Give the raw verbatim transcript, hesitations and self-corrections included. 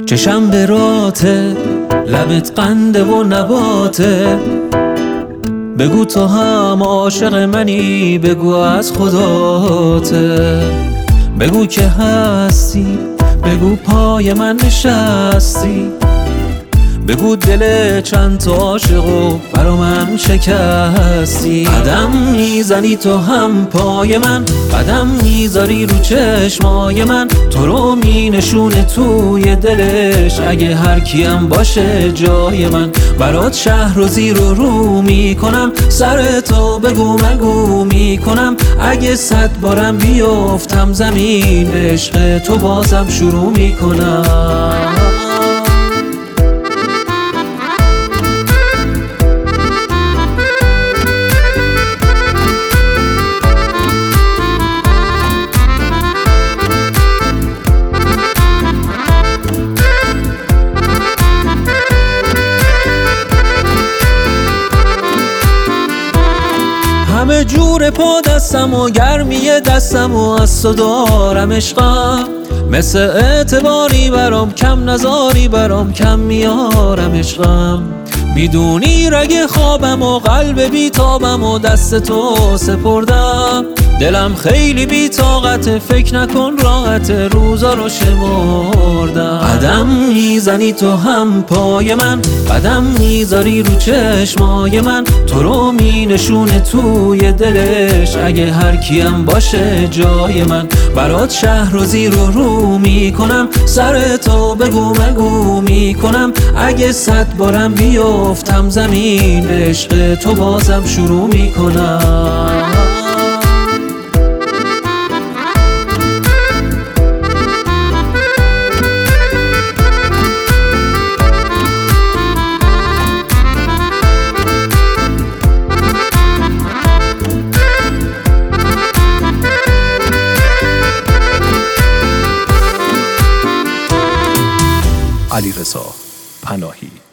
چشم به راته، لبت قنده و نباته. بگو تو هم عاشق منی، بگو از خداته. بگو که هستی، بگو پای من نشستی. بگو دل چند تا عاشقو برا من شکستی. قدم میزنی تو هم پای من، قدم میذاری رو چشمای من. تو رو مینشونه توی دلش، اگه هر کیم باشه جای من. برات شهر و زیر و رو میکنم، سر تو بگو مگو میکنم. اگه صد بارم بیفتم زمین، عشق تو بازم شروع میکنم. همه جور پا دستم و گرمی دستم و از تو دارم عشقم. مثل اعتباری برام کم نزاری، برام کم میارم عشقم. میدونی رگ خوابم و قلب بیتابم و دست تو سپردم. دلم خیلی بی‌طاقته، فکر نکن راحت، روزا رو شمردم. قدم میزنی تو هم پای من، قدم میذاری رو چشمای من. تو رو مینشونه توی دلش، اگه هر کیم باشه جای من. برات شهر و زیر و رو میکنم، سر تو بگو مگو میکنم. اگه صد بارم بیفتم زمین، عشق تو بازم شروع میکنم. علیرضا پناهی.